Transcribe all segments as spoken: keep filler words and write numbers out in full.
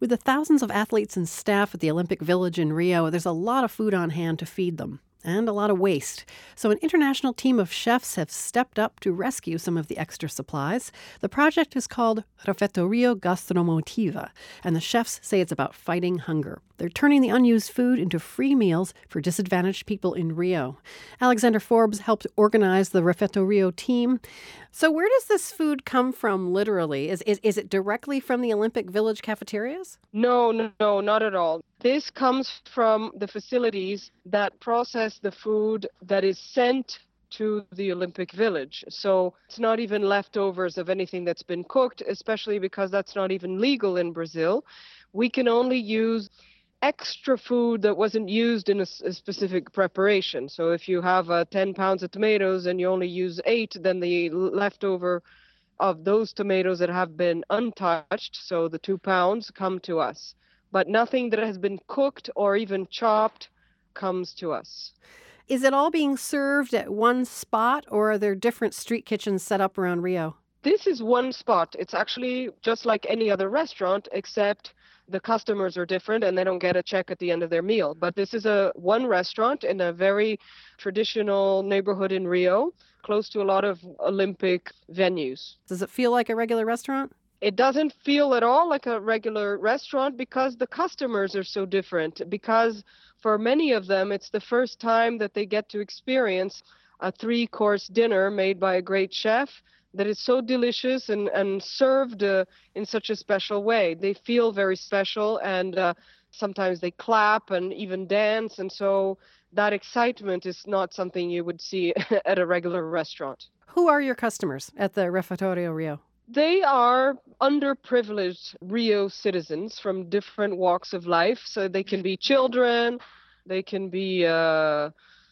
With the thousands of athletes and staff at the Olympic Village in Rio, there's a lot of food on hand to feed them and a lot of waste. So an international team of chefs have stepped up to rescue some of the extra supplies. The project is called Refeitório Gastromotiva, and the chefs say it's about fighting hunger. They're turning the unused food into free meals for disadvantaged people in Rio. Alexander Forbes helped organize the Refeitório team. So where does this food come from, literally? Is, is, is it directly from the Olympic Village cafeterias? No, no, no, not at all. This comes from the facilities that process the food that is sent to the Olympic Village. So it's not even leftovers of anything that's been cooked, especially because that's not even legal in Brazil. We can only use extra food that wasn't used in a, a specific preparation. So if you have uh, ten pounds of tomatoes and you only use eight, then the leftover of those tomatoes that have been untouched, so the two pounds, come to us. But nothing that has been cooked or even chopped comes to us. Is it all being served at one spot, or are there different street kitchens set up around Rio? This is one spot. It's actually just like any other restaurant, except the customers are different and they don't get a check at the end of their meal. But this is a one restaurant in a very traditional neighborhood in Rio, close to a lot of Olympic venues. Does it feel like a regular restaurant? It doesn't feel at all like a regular restaurant because the customers are so different. Because for many of them, it's the first time that they get to experience a three-course dinner made by a great chef that is so delicious and, and served uh, in such a special way. They feel very special, and uh, sometimes they clap and even dance. And so that excitement is not something you would see at a regular restaurant. Who are your customers at the Refeitório Rio? They are underprivileged Rio citizens from different walks of life. So they can be children, they can be uh,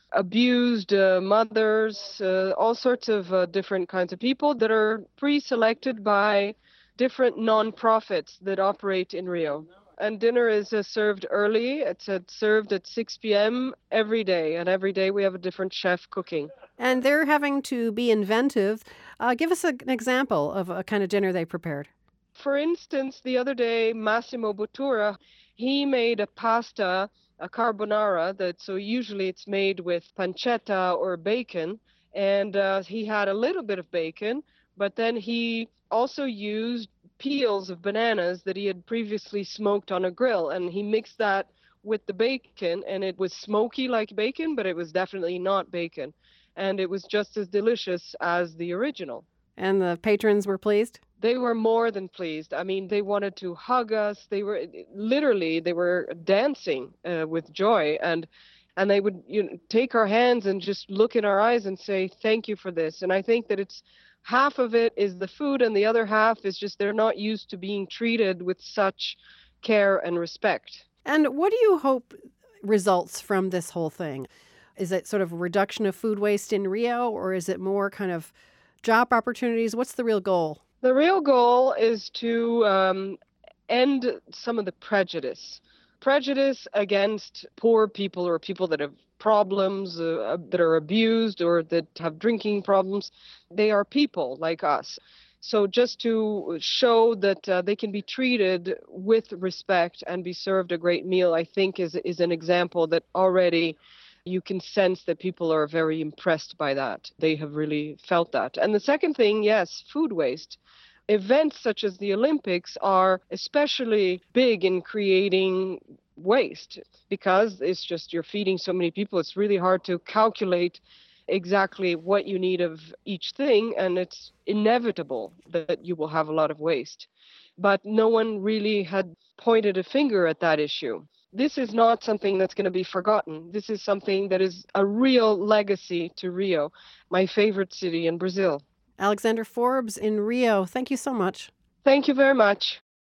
abused uh, mothers, uh, all sorts of uh, different kinds of people that are pre-selected by different non-profits that operate in Rio. And dinner is uh, served early. It's uh, served at six p.m. every day. And every day we have a different chef cooking. And they're having to be inventive. Uh, give us a, an example of a kind of dinner they prepared. For instance, the other day, Massimo Bottura, he made a pasta, a carbonara, that so usually it's made with pancetta or bacon. And uh, he had a little bit of bacon, but then he also used peels of bananas that he had previously smoked on a grill. And he mixed that with the bacon, and it was smoky like bacon, but it was definitely not bacon. And it was just as delicious as the original. And the patrons were pleased? They were more than pleased. I mean, they wanted to hug us. They were literally, they were dancing uh, with joy. And and they would you know, take our hands and just look in our eyes and say, thank you for this. And I think that it's half of it is the food, and the other half is just they're not used to being treated with such care and respect. And what do you hope results from this whole thing? Is it sort of a reduction of food waste in Rio, or is it more kind of job opportunities? What's the real goal? The real goal is to um, end some of the prejudice. Prejudice against poor people or people that have problems, uh, that are abused or that have drinking problems. They are people like us. So just to show that uh, they can be treated with respect and be served a great meal, I think is is an example that already you can sense that people are very impressed by that. They have really felt that. And the second thing, yes, food waste. Events such as the Olympics are especially big in creating waste because it's just you're feeding so many people. It's really hard to calculate exactly what you need of each thing, and it's inevitable that you will have a lot of waste. But no one really had pointed a finger at that issue. This is not something that's going to be forgotten. This is something that is a real legacy to Rio, my favorite city in Brazil. Alexander Forbes in Rio, thank you so much. Thank you very much.